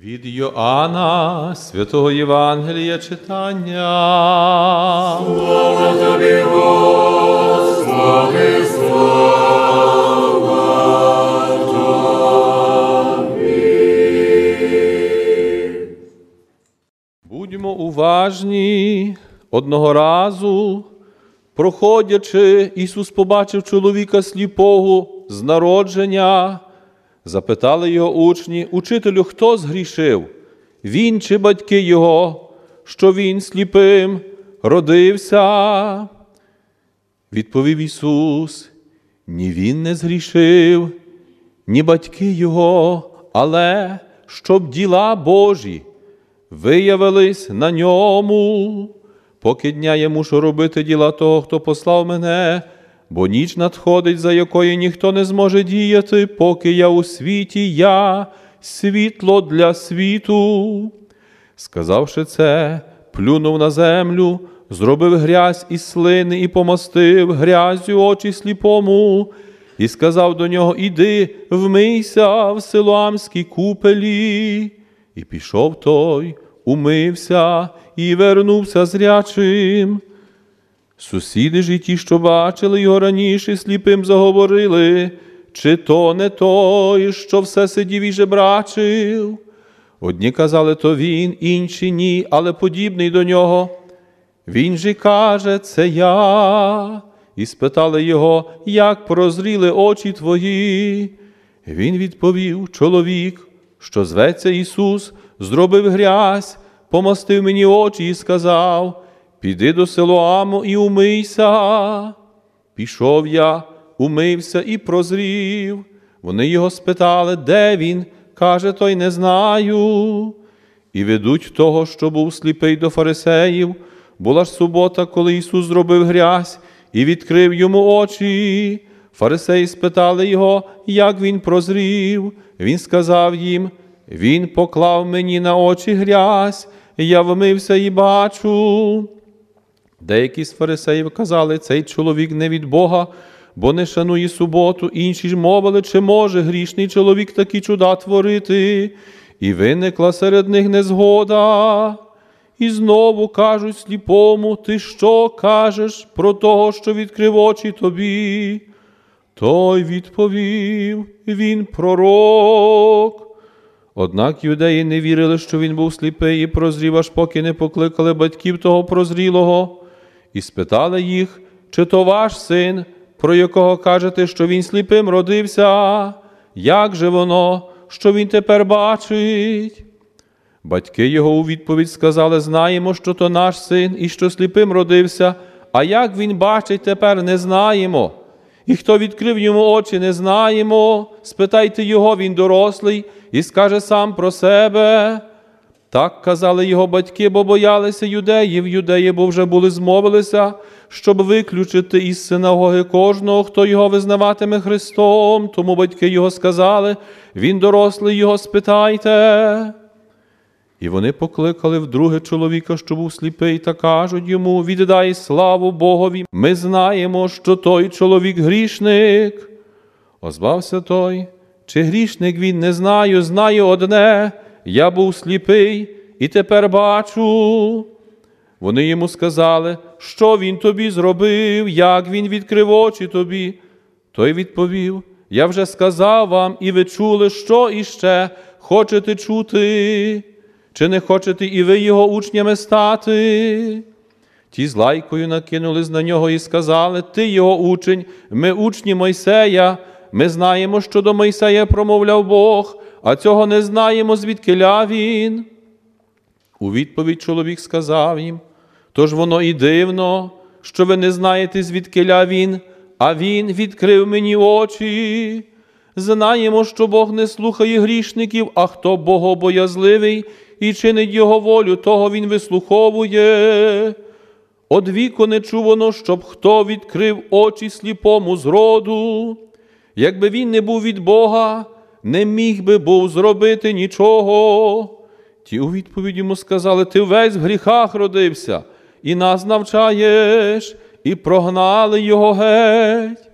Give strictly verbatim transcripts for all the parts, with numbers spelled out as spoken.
Від Йоанна, святого Євангелія читання. Слава тобі, Господи, слава тобі. Будьмо уважні. Одного разу, проходячи, Ісус побачив чоловіка сліпого з народження. Запитали його учні: «Учителю, хто згрішив? Він чи батьки його, що він сліпим родився?» Відповів Ісус: «Ні він не згрішив, ні батьки його, але щоб діла Божі виявились на ньому. Поки дня я мушу робити діла того, хто послав мене, бо ніч надходить, за якої ніхто не зможе діяти, поки я у світі, я світло для світу». Сказавши це, плюнув на землю, зробив грязь із слини і помастив грязю очі сліпому, і сказав до нього: «Іди, вмийся в Силоамській купелі». І пішов той, умився і вернувся зрячим. Сусіди ж і ті, що бачили його раніше сліпим, заговорили: «Чи то не той, що все сидів і жебрачив?» Одні казали: «То він», інші: «Ні, але подібний до нього». Він же каже: «Це я». І спитали його: «Як прозріли очі твої?» Він відповів: «Чоловік, що зветься Ісус, зробив грязь, помастив мені очі і сказав: піди до Силоаму і умийся». Пішов я, умився і прозрів. Вони його спитали: «Де він?» Каже той: «Не знаю». І ведуть того, що був сліпий, до фарисеїв. Була ж субота, коли Ісус зробив грязь і відкрив йому очі. Фарисеї спитали його, як він прозрів. Він сказав їм: «Він поклав мені на очі грязь, я вмився і бачу». Деякі з фарисеїв казали: «Цей чоловік не від Бога, бо не шанує суботу». Інші ж мовили: «Чи може грішний чоловік такі чуда творити?» І виникла серед них незгода. І знову кажуть сліпому: «Ти що кажеш про того, що відкрив очі тобі?» Той відповів: «Він пророк». Однак юдеї не вірили, що він був сліпий і прозрів, аж поки не покликали батьків того прозрілого. І спитали їх: «Чи то ваш син, про якого кажете, що він сліпим родився? Як же воно, що він тепер бачить?» Батьки його у відповідь сказали: «Знаємо, що то наш син і що сліпим родився, а як він бачить тепер, не знаємо. І хто відкрив йому очі, не знаємо. Спитайте його, він дорослий, і скаже сам про себе». Так казали його батьки, бо боялися юдеїв. Юдеї, бо вже були змовилися, щоб виключити із синагоги кожного, хто його визнаватиме Христом. Тому батьки його сказали: «Він дорослий, його спитайте». І вони покликали вдруге чоловіка, що був сліпий, та кажуть йому: «Віддай славу Богові, ми знаємо, що той чоловік грішник». Озвався той: «Чи грішник він, не знаю, знаю одне: я був сліпий і тепер бачу». Вони йому сказали: «Що він тобі зробив? Як він відкрив очі тобі?» Той відповів: «Я вже сказав вам, і ви чули, що іще хочете чути? Чи не хочете і ви його учнями стати?» Ті з лайкою накинулись на нього і сказали: «Ти його учень, ми учні Мойсея. Ми знаємо, що до Мойсея промовляв Бог, а цього не знаємо, звідкиля він». У відповідь чоловік сказав їм: «Тож воно і дивно, що ви не знаєте, звідкиля він, а він відкрив мені очі. Знаємо, що Бог не слухає грішників, а хто богобоязливий і чинить його волю, того він вислуховує. Од віку не чувано, щоб хто відкрив очі сліпому зроду. Якби він не був від Бога, не міг би був зробити нічого». Ті у відповідь йому сказали: «Ти весь в гріхах родився, і нас навчаєш», і прогнали його геть.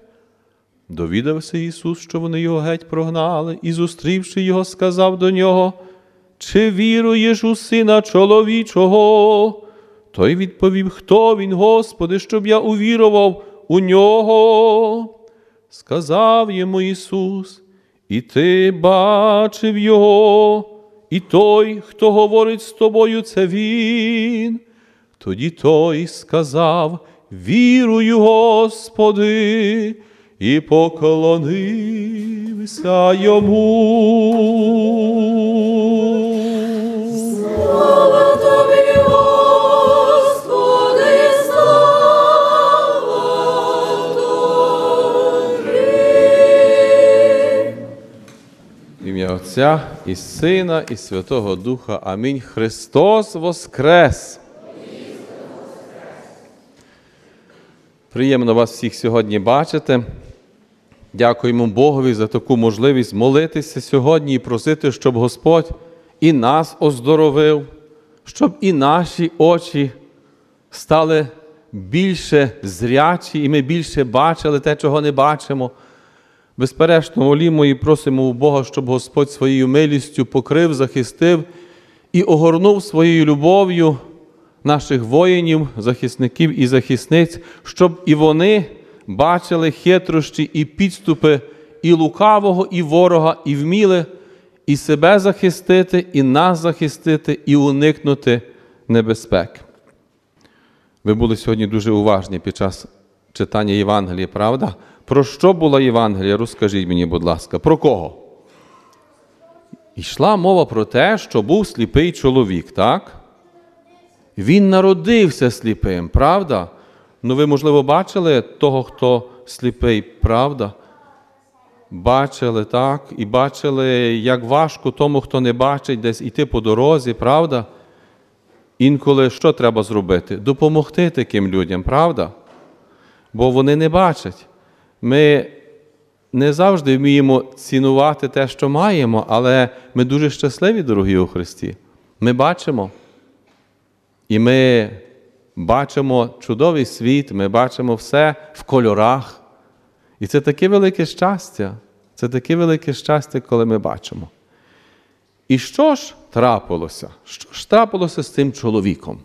Довідався Ісус, що вони його геть прогнали, і, зустрівши його, сказав до нього: чи віруєш у Сина Чоловічого? Той відповів, хто він, Господи, щоб я увірував у нього? Сказав йому Ісус, і ти бачив його, і той, хто говорить з тобою, це він. Тоді той сказав, вірую, Господи, і поклонився йому. Слава тобі, Господи, слава тобі. В ім'я Отця і Сина, і Святого Духа. Амінь. Христос воскрес! Приємно вас всіх сьогодні бачити. Дякуємо Богові за таку можливість молитися сьогодні і просити, щоб Господь і нас оздоровив, щоб і наші очі стали більше зрячі, і ми більше бачили те, чого не бачимо. Безперечно, молімо і просимо у Бога, щоб Господь своєю милістю покрив, захистив і огорнув своєю любов'ю наших воїнів, захисників і захисниць, щоб і вони бачили хитрощі і підступи і лукавого, і ворога, і вміли і себе захистити, і нас захистити, і уникнути небезпек. Ви були сьогодні дуже уважні під час читання Євангелія, правда? Про що була Євангелія? Розкажіть мені, будь ласка. Про кого? Йшла мова про те, що був сліпий чоловік, так? Він народився сліпим, правда? Ну, ви, можливо, бачили того, хто сліпий, правда? Бачили, так? І бачили, як важко тому, хто не бачить, десь йти по дорозі, правда? Інколи що треба зробити? Допомогти таким людям, правда? Бо вони не бачать. Ми не завжди вміємо цінувати те, що маємо, але ми дуже щасливі, дорогі у Христі. Ми бачимо. І ми бачимо чудовий світ, ми бачимо все в кольорах. І це таке велике щастя. Це таке велике щастя, коли ми бачимо. І що ж трапилося? Що ж трапилося з цим чоловіком?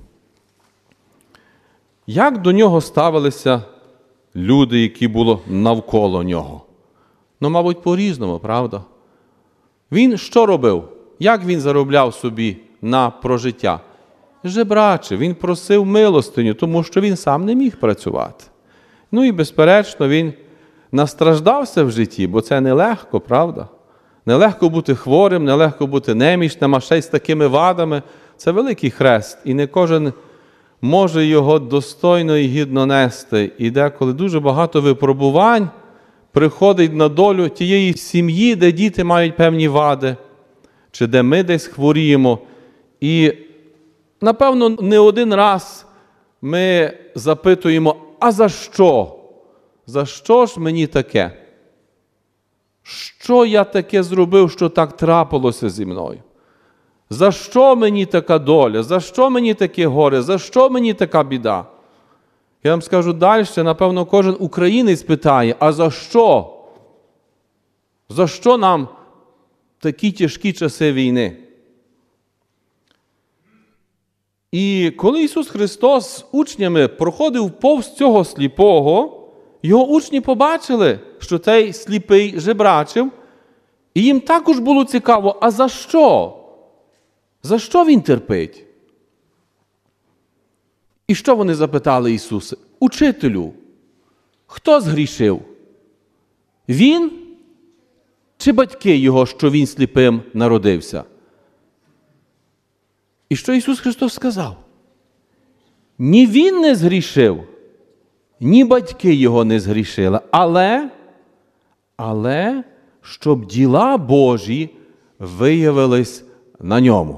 Як до нього ставилися люди, які були навколо нього? Ну, мабуть, по-різному, правда? Він що робив? Як він заробляв собі на прожиття? Жебрачив, він просив милостиню, тому що він сам не міг працювати. Ну і, безперечно, він настраждався в житті, бо це нелегко, правда? Нелегко бути хворим, нелегко бути немічним, а ще й з такими вадами. Це великий хрест, і не кожен може його достойно і гідно нести. І деколи дуже багато випробувань приходить на долю тієї сім'ї, де діти мають певні вади, чи де ми десь хворіємо. І напевно, не один раз ми запитуємо, а за що? За що ж мені таке? Що я таке зробив, що так трапилося зі мною? За що мені така доля? За що мені таке горе? За що мені така біда? Я вам скажу далі, напевно, кожен українець питає, а за що? За що нам такі тяжкі часи війни? І коли Ісус Христос з учнями проходив повз цього сліпого, його учні побачили, що цей сліпий жебрачив, і їм також було цікаво, а за що? За що він терпить? І що вони запитали Ісуса? Учителю, хто згрішив? Він чи батьки його, що він сліпим народився? І що Ісус Христос сказав? Ні він не згрішив, ні батьки його не згрішили, але, але щоб діла Божі виявились на ньому.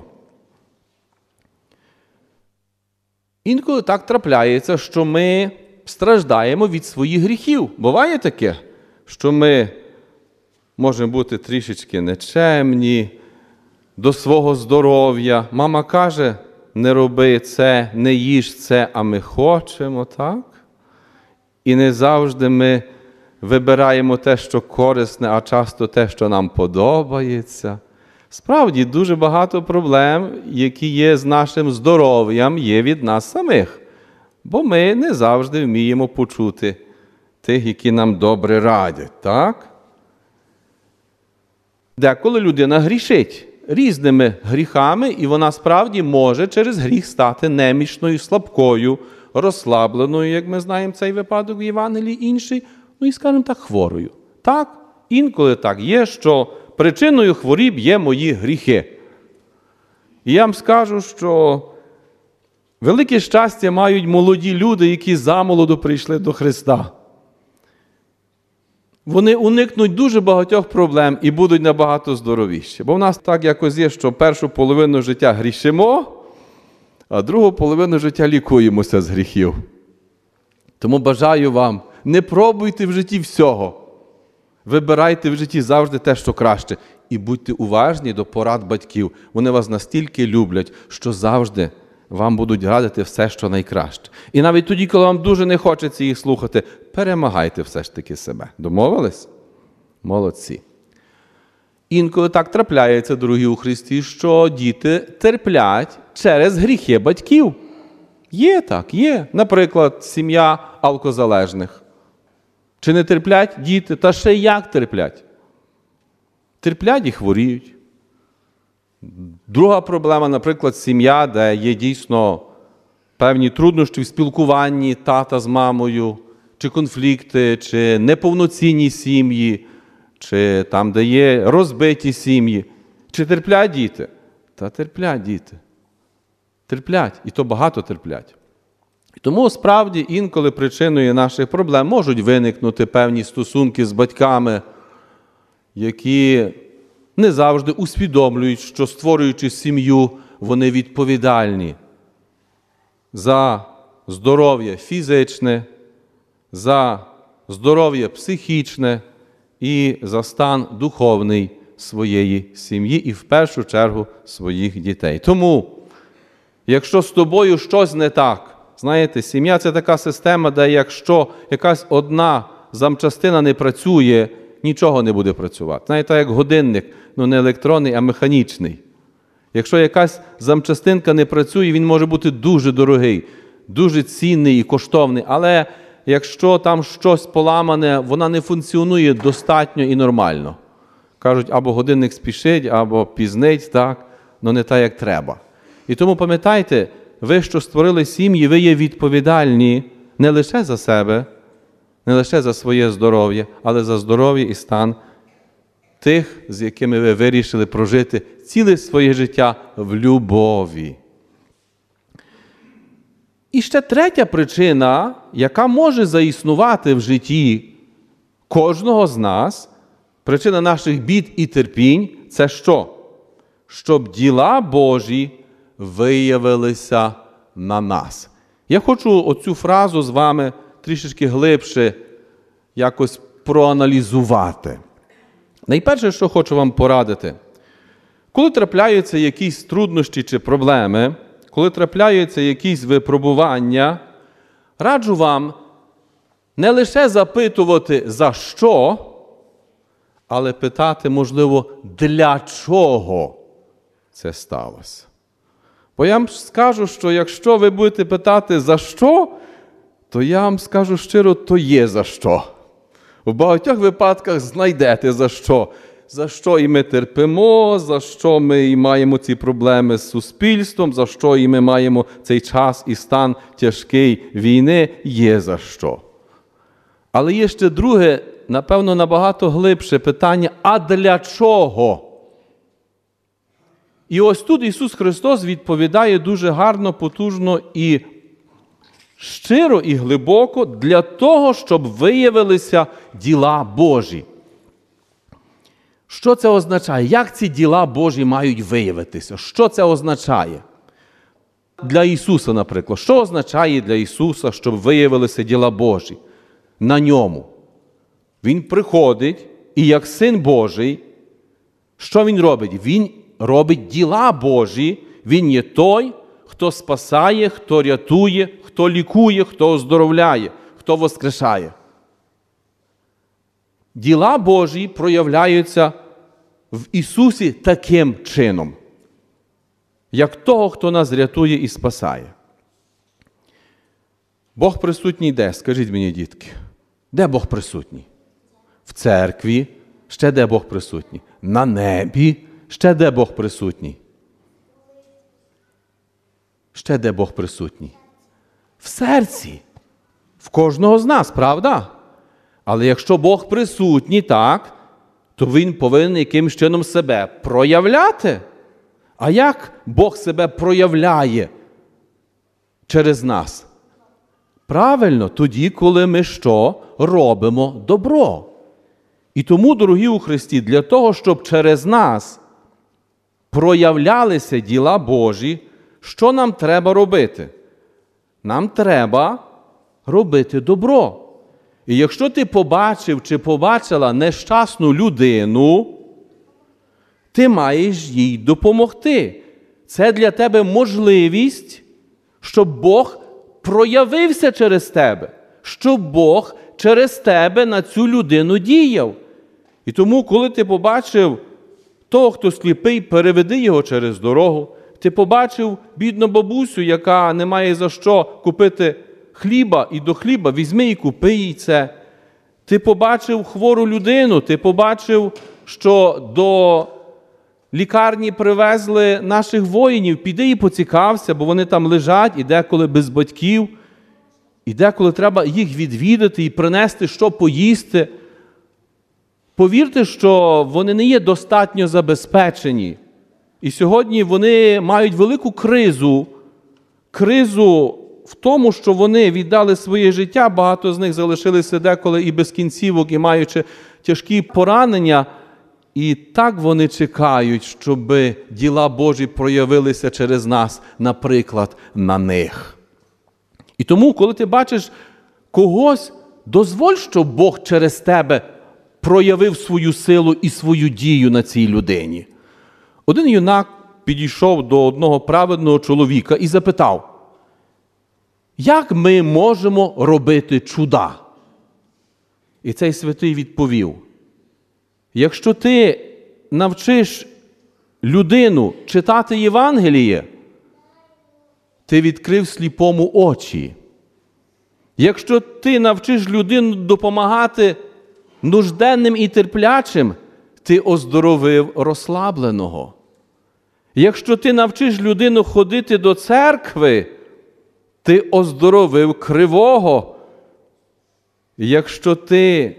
Інколи так трапляється, що ми страждаємо від своїх гріхів. Буває таке, що ми можемо бути трішечки нечемні до свого здоров'я. Мама каже, не роби це, не їж це, а ми хочемо, так? І не завжди ми вибираємо те, що корисне, а часто те, що нам подобається. Справді, дуже багато проблем, які є з нашим здоров'ям, є від нас самих. Бо ми не завжди вміємо почути тих, які нам добре радять, так? Деколи людина грішить різними гріхами, і вона справді може через гріх стати немічною, слабкою, розслабленою, як ми знаємо цей випадок в Євангелії, інший, ну і, скажімо так, хворою. Так, інколи так є, що причиною хворіб є мої гріхи. І я вам скажу, що велике щастя мають молоді люди, які замолоду прийшли до Христа. Вони уникнуть дуже багатьох проблем і будуть набагато здоровіші. Бо в нас так якось є, що першу половину життя грішимо, а другу половину життя лікуємося з гріхів. Тому бажаю вам, не пробуйте в житті всього. Вибирайте в житті завжди те, що краще. І будьте уважні до порад батьків. Вони вас настільки люблять, що завжди вам будуть радити все, що найкраще. І навіть тоді, коли вам дуже не хочеться їх слухати, перемагайте все ж таки себе. Домовились? Молодці. Інколи так трапляється, дорогі у Христі, що діти терплять через гріхи батьків. Є так, є. Наприклад, сім'я алкозалежних. Чи не терплять діти? Та ще як терплять? Терплять і хворіють. Друга проблема, наприклад, сім'я, де є дійсно певні труднощі в спілкуванні тата з мамою, чи конфлікти, чи неповноцінні сім'ї, чи там, де є розбиті сім'ї. Чи терплять діти? Та терплять діти. Терплять, і то багато терплять. Тому, справді, інколи причиною наших проблем можуть виникнути певні стосунки з батьками, які не завжди усвідомлюють, що, створюючи сім'ю, вони відповідальні за здоров'я фізичне, за здоров'я психічне і за стан духовний своєї сім'ї і, в першу чергу, своїх дітей. Тому, якщо з тобою щось не так, знаєте, сім'я – це така система, де якщо якась одна запчастина не працює, нічого не буде працювати. Знаєте, як годинник, ну не електронний, а механічний. Якщо якась запчастинка не працює, він може бути дуже дорогий, дуже цінний і коштовний, але якщо там щось поламане, вона не функціонує достатньо і нормально. Кажуть, або годинник спішить, або пізнить, так, але не так, як треба. І тому пам'ятайте, ви, що створили сім'ї, ви є відповідальні не лише за себе, не лише за своє здоров'я, але за здоров'я і стан тих, з якими ви вирішили прожити ціле своє життя в любові. І ще третя причина, яка може заіснувати в житті кожного з нас, причина наших бід і терпінь, це що? Щоб діла Божі виявилися на нас. Я хочу оцю фразу з вами трішечки глибше якось проаналізувати. Найперше, що хочу вам порадити. Коли трапляються якісь труднощі чи проблеми, коли трапляються якісь випробування, раджу вам не лише запитувати «за що?», але питати, можливо, «для чого це сталося?». Бо я вам скажу, що якщо ви будете питати «за що?», то я вам скажу щиро, то є за що. В багатьох випадках знайдете за що. За що і ми терпимо, за що ми і маємо ці проблеми з суспільством, за що і ми маємо цей час і стан тяжкий війни, є за що. Але є ще друге, напевно, набагато глибше питання, а для чого? І ось тут Ісус Христос відповідає дуже гарно, потужно і щиро і глибоко для того, щоб виявилися діла Божі. Що це означає? Як ці діла Божі мають виявитися? Що це означає? Для Ісуса, наприклад. Що означає для Ісуса, щоб виявилися діла Божі? На Ньому. Він приходить і як Син Божий, що Він робить? Він робить діла Божі. Він є той, хто спасає, хто рятує, хто лікує, хто оздоровляє, хто воскрешає. Діла Божі проявляються в Ісусі таким чином, як того, хто нас рятує і спасає. Бог присутній де? Скажіть мені, дітки. Де Бог присутній? В церкві. Ще де Бог присутній? На небі. Ще де Бог присутній? Ще де Бог присутній? В серці. В кожного з нас, правда? Але якщо Бог присутній, так, то Він повинен якимось чином себе проявляти. А як Бог себе проявляє через нас? Правильно, тоді, коли ми що? Робимо добро. І тому, дорогі у Христі, для того, щоб через нас проявлялися діла Божі, що нам треба робити? Нам треба робити добро. І якщо ти побачив чи побачила нещасну людину, ти маєш їй допомогти. Це для тебе можливість, щоб Бог проявився через тебе, щоб Бог через тебе на цю людину діяв. І тому, коли ти побачив того, хто сліпий, переведи його через дорогу. Ти побачив бідну бабусю, яка не має за що купити хліба, і до хліба візьми і купи їй це. Ти побачив хвору людину, ти побачив, що до лікарні привезли наших воїнів, піди і поцікався, бо вони там лежать, і деколи без батьків, і деколи треба їх відвідати і принести, що поїсти. Повірте, що вони не є достатньо забезпечені. І сьогодні вони мають велику кризу, кризу в тому, що вони віддали своє життя, багато з них залишилися деколи і без кінцівок, і маючи тяжкі поранення, і так вони чекають, щоб діла Божі проявилися через нас, наприклад, на них. І тому, коли ти бачиш когось, дозволь, щоб Бог через тебе проявив свою силу і свою дію на цій людині. Один юнак підійшов до одного праведного чоловіка і запитав, як ми можемо робити чуда? І цей святий відповів, якщо ти навчиш людину читати Євангеліє, ти відкрив сліпому очі. Якщо ти навчиш людину допомагати нужденним і терплячим, ти оздоровив розслабленого. Якщо ти навчиш людину ходити до церкви, ти оздоровив кривого. Якщо ти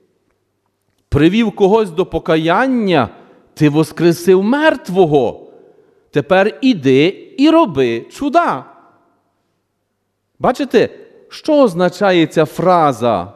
привів когось до покаяння, ти воскресив мертвого. Тепер іди і роби чуда. Бачите, що означає ця фраза?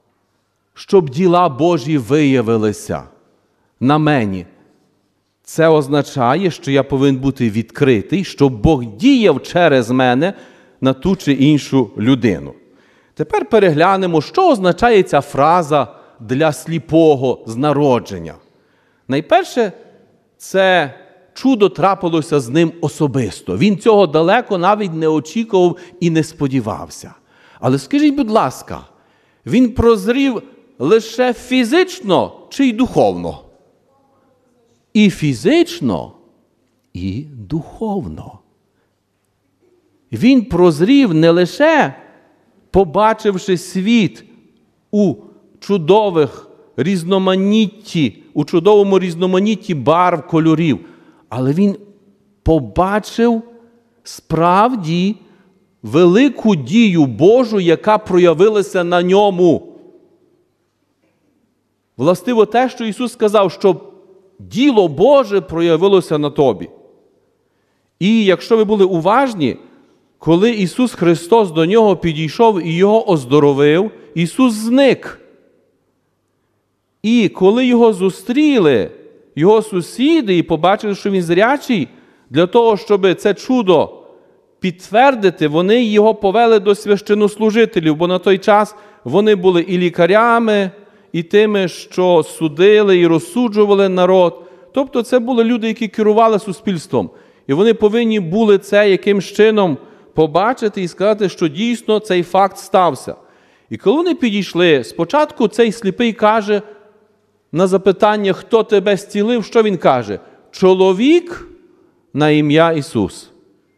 Щоб діла Божі виявилися на мені. Це означає, що я повинен бути відкритий, щоб Бог діяв через мене на ту чи іншу людину. Тепер переглянемо, що означає ця фраза для сліпого з народження. Найперше, це чудо трапилося з ним особисто. Він цього далеко навіть не очікував і не сподівався. Але скажіть, будь ласка, він прозрів лише фізично чи й духовно? І фізично, і духовно. Він прозрів не лише побачивши світ у чудових різноманітті, у чудовому різноманітті барв, кольорів, але він побачив справді велику дію Божу, яка проявилася на ньому. Властиво те, що Ісус сказав, що діло Боже проявилося на тобі. І якщо ви були уважні, коли Ісус Христос до нього підійшов і його оздоровив, Ісус зник. І коли його зустріли, його сусіди, і побачили, що він зрячий, для того, щоб це чудо підтвердити, вони його повели до священнослужителів, бо на той час вони були і лікарями, і тими, що судили і розсуджували народ. Тобто це були люди, які керували суспільством. І вони повинні були це якимсь чином побачити і сказати, що дійсно цей факт стався. І коли вони підійшли, спочатку цей сліпий каже, на запитання, хто тебе зцілив, що він каже? Чоловік на ім'я Ісус.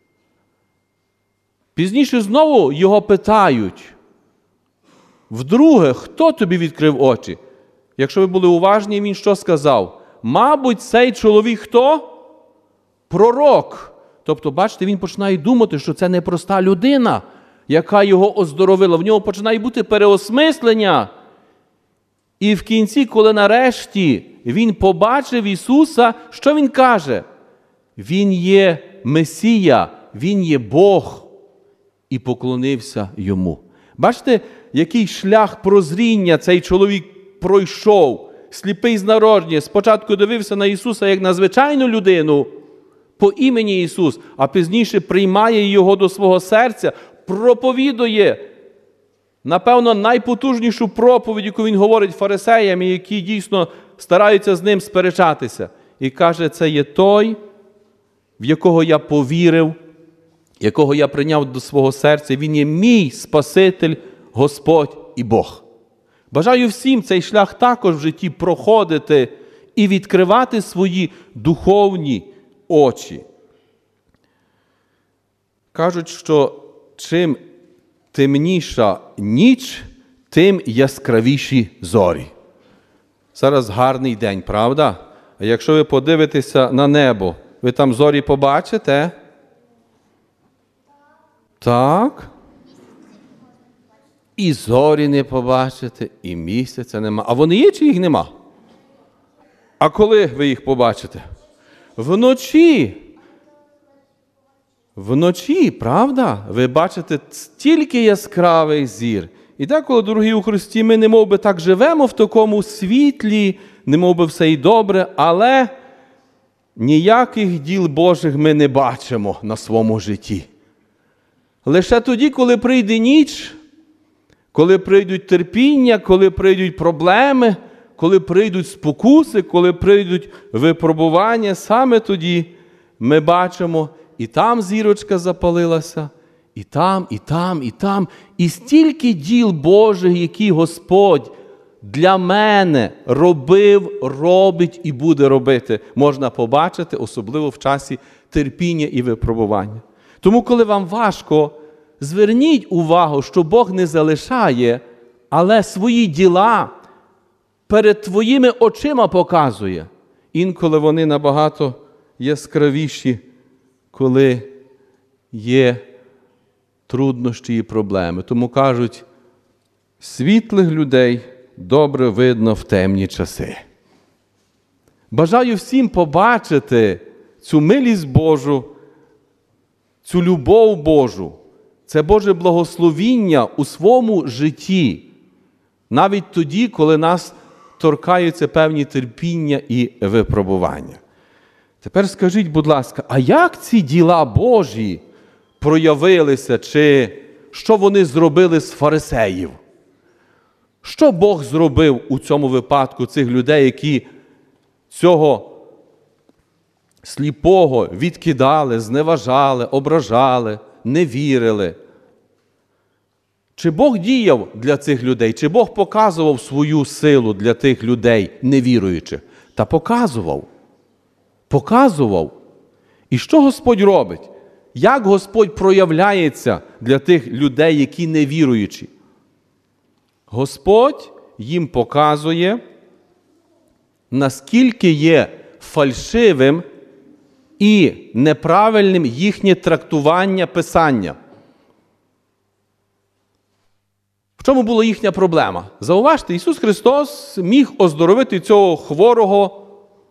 Пізніше знову його питають. Вдруге, хто тобі відкрив очі? Якщо ви були уважні, він що сказав? Мабуть, цей чоловік хто? Пророк. Тобто, бачите, він починає думати, що це не проста людина, яка його оздоровила. В нього починає бути переосмислення. І в кінці, коли нарешті він побачив Ісуса, що він каже? Він є Месія, він є Бог. І поклонився йому. Бачите, який шлях прозріння цей чоловік пройшов. Сліпий з народження. Спочатку дивився на Ісуса як на звичайну людину по імені Ісус, а пізніше приймає його до свого серця, проповідує, напевно, найпотужнішу проповідь, яку він говорить фарисеям, які дійсно стараються з ним сперечатися. І каже, це є той, в якого я повірив, якого я прийняв до свого серця. Він є мій Спаситель, Господь і Бог. Бажаю всім цей шлях також в житті проходити і відкривати свої духовні очі. Кажуть, що чим темніша ніч, тим яскравіші зорі. Зараз гарний день, правда? А якщо ви подивитеся на небо, ви там зорі побачите? Так. І зорі не побачите, і місяця нема. А вони є чи їх нема? А коли ви їх побачите? Вночі. Вночі, правда? Ви бачите стільки яскравий зір. І деколи, дорогі у Христі, ми немов би так живемо в такому світлі, немов би все і добре, але ніяких діл Божих ми не бачимо на своєму житті. Лише тоді, коли прийде ніч, коли прийдуть терпіння, коли прийдуть проблеми, коли прийдуть спокуси, коли прийдуть випробування, саме тоді ми бачимо, і там зірочка запалилася, і там, і там, і там. І стільки діл Божих, які Господь для мене робив, робить і буде робити, можна побачити, особливо в часі терпіння і випробування. Тому, коли вам важко, зверніть увагу, що Бог не залишає, але свої діла перед твоїми очима показує. Інколи вони набагато яскравіші, коли є труднощі і проблеми. Тому кажуть, світлих людей добре видно в темні часи. Бажаю всім побачити цю милість Божу, цю любов Божу, це Боже благословіння у своєму житті, навіть тоді, коли нас торкаються певні терпіння і випробування. Тепер скажіть, будь ласка, а як ці діла Божі проявилися, чи що вони зробили з фарисеїв? Що Бог зробив у цьому випадку цих людей, які цього сліпого відкидали, зневажали, ображали, не вірили? Чи Бог діяв для цих людей? Чи Бог показував свою силу для тих людей, невіруючих? Та показував. Показував. І що Господь робить? Як Господь проявляється для тих людей, які невіруючі? Господь їм показує, наскільки є фальшивим і неправильним їхнє трактування Писання. В чому була їхня проблема? Зауважте, Ісус Христос міг оздоровити цього хворого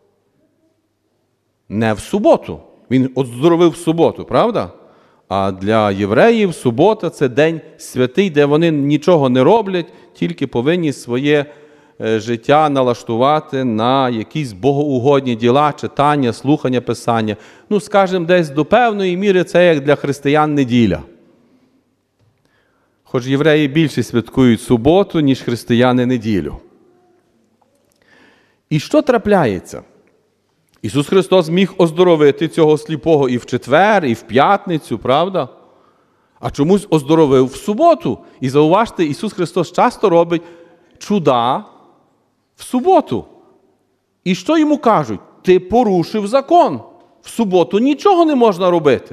не в суботу. Він оздоровив в суботу, правда? А для євреїв субота – це день святий, де вони нічого не роблять, тільки повинні своє життя налаштувати на якісь богоугодні діла, читання, слухання Писання. Ну, скажімо, десь до певної міри це як для християн неділя. Хоч євреї більше святкують суботу, ніж християни неділю. І що трапляється? Ісус Христос міг оздоровити цього сліпого і в четвер, і в п'ятницю, правда? А чомусь оздоровив в суботу. І зауважте, Ісус Христос часто робить чуда в суботу. І що йому кажуть? Ти порушив закон. В суботу нічого не можна робити.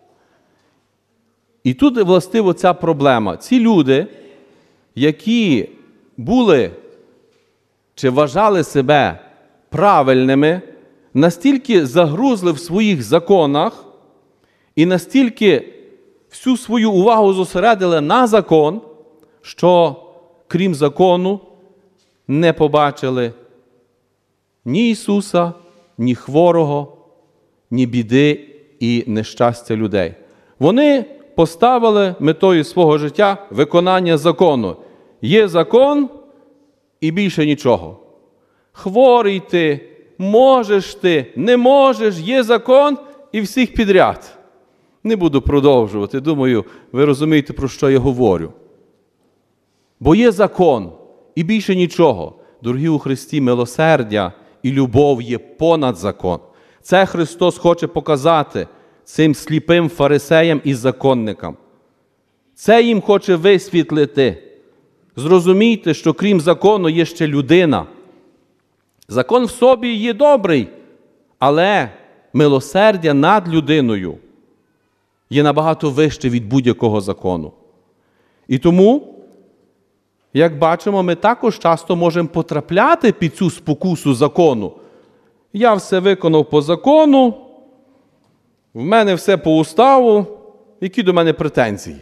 І тут властиво ця проблема. Ці люди, які були чи вважали себе правильними, настільки загрузли в своїх законах і настільки всю свою увагу зосередили на закон, що крім закону не побачили ні Ісуса, ні хворого, ні біди і нещастя людей. Вони поставили метою свого життя виконання закону. Є закон і більше нічого. Хворий ти, можеш ти, не можеш, є закон і всіх підряд. Не буду продовжувати, думаю, ви розумієте, про що я говорю. Бо є закон і більше нічого. Дорогі у Христі, милосердя і любов є понад закон. Це Христос хоче показати цим сліпим фарисеям і законникам. Це їм хоче висвітлити. Зрозумійте, що крім закону є ще людина. Закон в собі є добрий, але милосердя над людиною є набагато вище від будь-якого закону. І тому, як бачимо, ми також часто можемо потрапляти під цю спокусу закону. Я все виконав по закону, в мене все по уставу, які до мене претензії?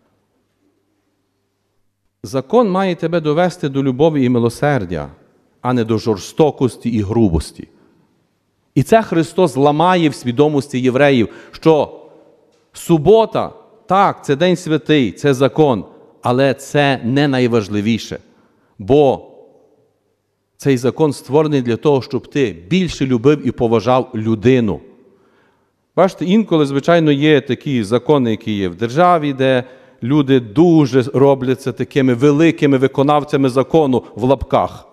Закон має тебе довести до любові і милосердя, а не до жорстокості і грубості. І це Христос ламає в свідомості євреїв, що субота, так, це день святий, це закон, але це не найважливіше, бо цей закон створений для того, щоб ти більше любив і поважав людину. Бачите, інколи, звичайно, є такі закони, які є в державі, де люди дуже робляться такими великими виконавцями закону в лапках.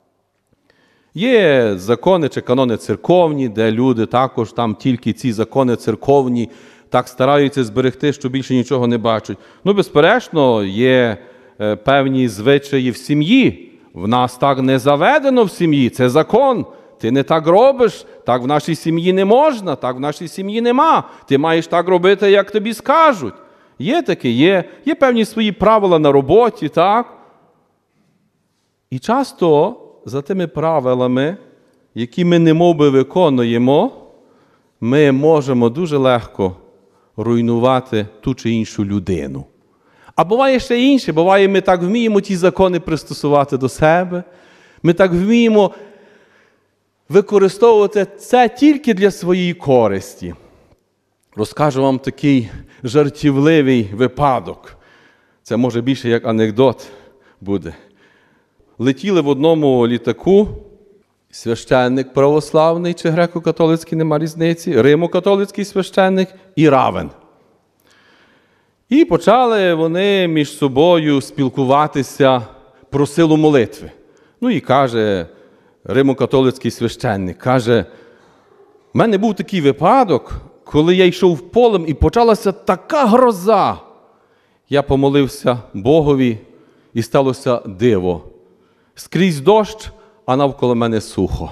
Є закони чи канони церковні, де люди також там тільки ці закони церковні так стараються зберегти, що більше нічого не бачать. Ну, безперечно, є е, певні звичаї в сім'ї. В нас так не заведено в сім'ї, це закон. Ти не так робиш, так в нашій сім'ї не можна, так в нашій сім'ї нема. Ти маєш так робити, як тобі скажуть. Є таке, є. Є певні свої правила на роботі, так? І часто за тими правилами, які ми немовби виконуємо, ми можемо дуже легко руйнувати ту чи іншу людину. А буває ще інше, буває, ми так вміємо ті закони пристосувати до себе, ми так вміємо використовувати це тільки для своєї користі. Розкажу вам такий жартівливий випадок. Це може більше як анекдот буде. Летіли в одному літаку священник православний чи греко-католицький, нема різниці, римо-католицький священник і равен. І почали вони між собою спілкуватися про силу молитви. Ну і каже римо-католицький священник, каже, в мене був такий випадок, коли я йшов полем і почалася така гроза. Я помолився Богові і сталося диво. Скрізь дощ, а навколо мене сухо.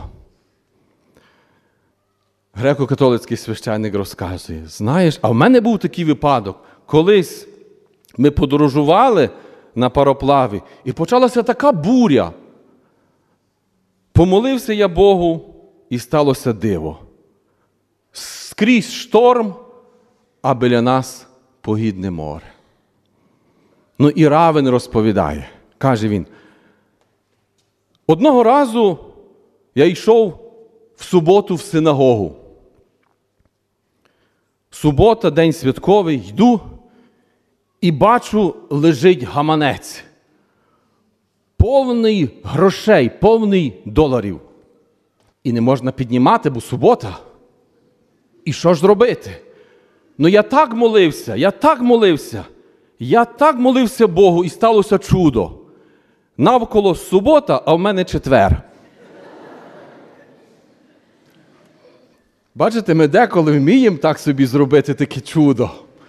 Греко-католицький священник розказує, знаєш, а в мене був такий випадок. Колись ми подорожували на пароплаві і почалася така буря. Помолився я Богу і сталося диво. Скрізь шторм, а біля нас погідне море. Ну і равен розповідає, каже він, одного разу я йшов в суботу в синагогу. Субота, день святковий, йду і бачу, лежить гаманець. Повний грошей, повний доларів. І не можна піднімати, бо субота. І що ж зробити? Ну я так молився, я так молився. Я так молився Богу, і сталося чудо. Навколо субота, а в мене четвер. Бачите, ми деколи вміємо так собі зробити таке чудо.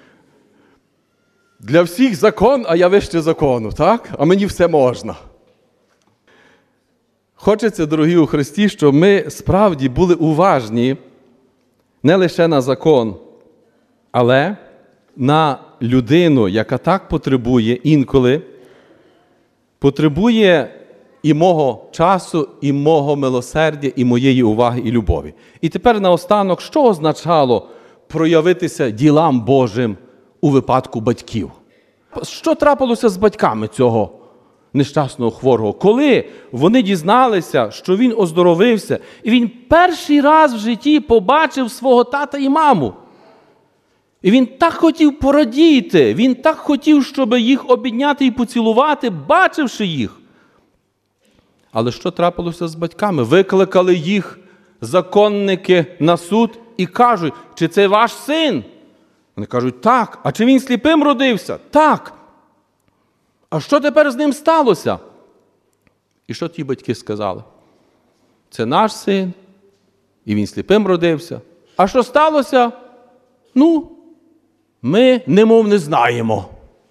Для всіх закон, а я вище закону, так? А мені все можна. Хочеться, дорогі у Христі, щоб ми справді були уважні не лише на закон, але на людину, яка так потребує інколи, потребує і мого часу, і мого милосердя, і моєї уваги, і любові. І тепер наостанок, що означало проявитися ділам Божим у випадку батьків? Що трапилося з батьками цього нещасного хворого? Коли вони дізналися, що він оздоровився, і він перший раз в житті побачив свого тата і маму. І він так хотів порадіти, він так хотів, щоб їх обійняти і поцілувати, бачивши їх. Але що трапилося з батьками? Викликали їх законники на суд і кажуть, чи це ваш син? Вони кажуть, так. А чи він сліпим родився? Так. А що тепер з ним сталося? І що ті батьки сказали? Це наш син, і він сліпим родився. А що сталося? Ну, ми немов не знаємо.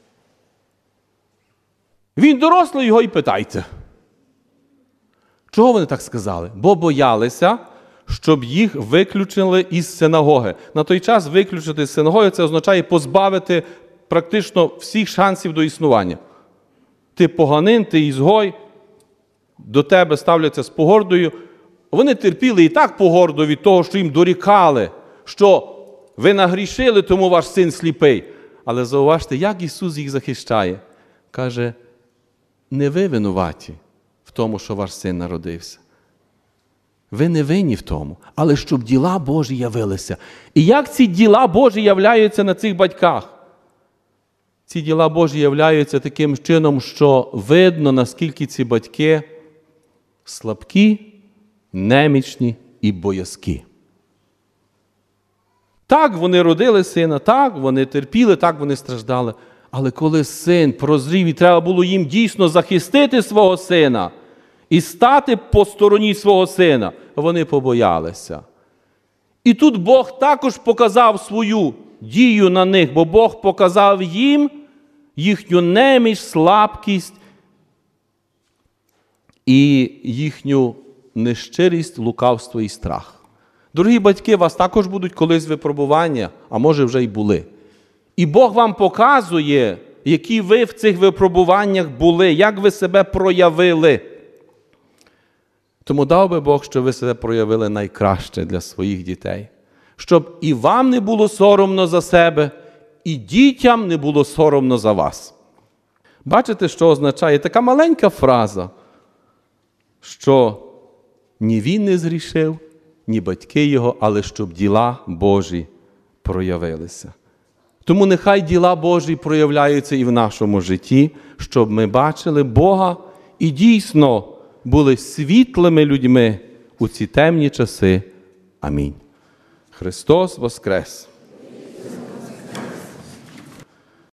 Він дорослий, його і питайте. Чого вони так сказали? Бо боялися, щоб їх виключили із синагоги. На той час виключити з синагоги – це означає позбавити практично всіх шансів до існування. Ти поганин, ти ізгой, до тебе ставляться з погордою. Вони терпіли і так погорду від того, що їм дорікали, що ви нагрішили, тому ваш син сліпий. Але зауважте, як Ісус їх захищає. Каже, не ви винуваті в тому, що ваш син народився. Ви не винні в тому, але щоб діла Божі явилися. І як ці діла Божі являються на цих батьках? Ці діла Божі являються таким чином, що видно, наскільки ці батьки слабкі, немічні і боязкі. Так, вони родили сина, так, вони терпіли, так, вони страждали. Але коли син прозрів, і треба було їм дійсно захистити свого сина і стати по стороні свого сина, вони побоялися. І тут Бог також показав свою дію на них, бо Бог показав їм їхню неміч, слабкість і їхню нещирість, лукавство і страх. Дорогі батьки, у вас також будуть колись випробування, а може вже й були. І Бог вам показує, які ви в цих випробуваннях були, як ви себе проявили. Тому дав би Бог, щоб ви себе проявили найкраще для своїх дітей. Щоб і вам не було соромно за себе, і дітям не було соромно за вас. Бачите, що означає така маленька фраза, що ні він не згрішив, ні батьки його, але щоб діла Божі проявилися. Тому нехай діла Божі проявляються і в нашому житті, щоб ми бачили Бога і дійсно були світлими людьми у ці темні часи. Амінь. Христос воскрес!